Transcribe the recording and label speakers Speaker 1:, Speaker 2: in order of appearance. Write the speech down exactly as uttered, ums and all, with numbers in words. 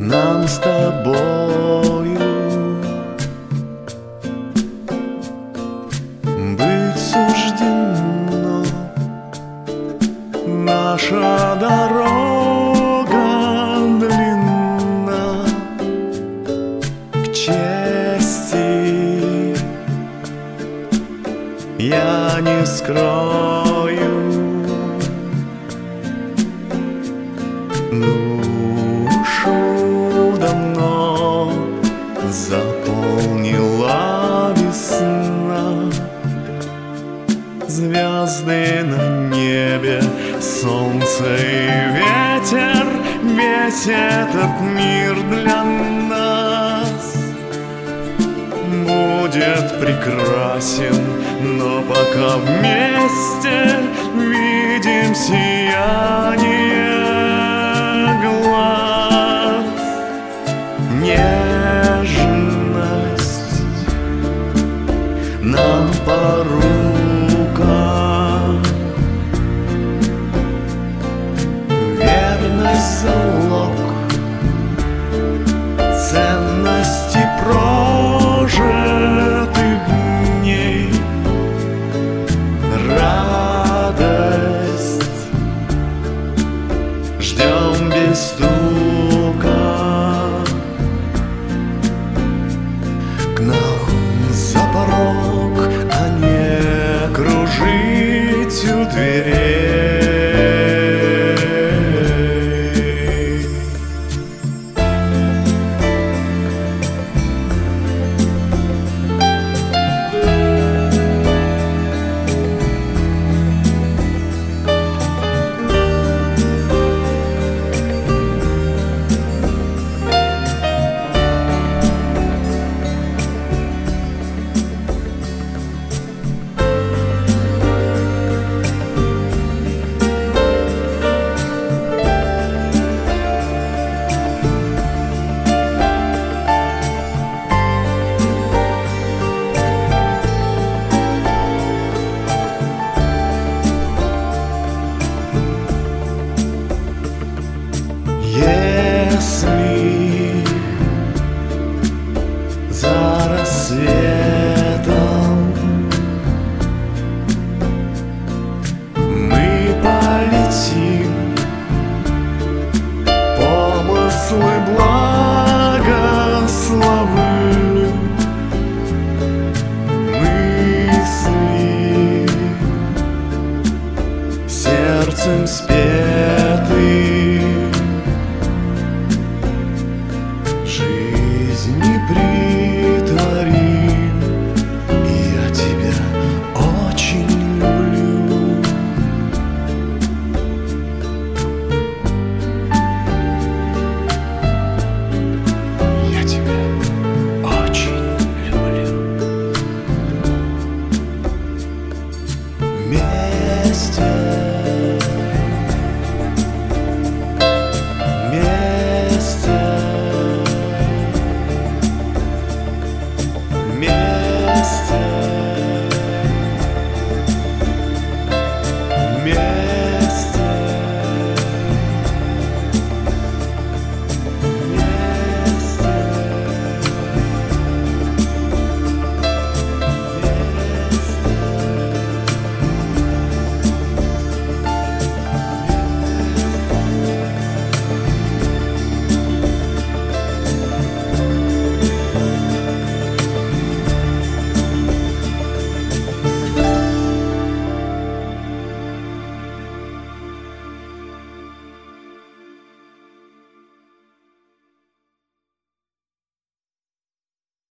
Speaker 1: нам с тобою быть суждено. Наша дорога длинна к чести, я не скрою. Душу давно заполнила весна, звезды на небе, солнце и ветер, весь этот мир для нас будет прекрасен, но пока вместе видим сияние глаз. Нежность нам по рукам, верность залог ценности прожитых дней, радость ждем без стука. К нам за порог, а не кружить у дверей. Если за рассветом мы полетим, помыслы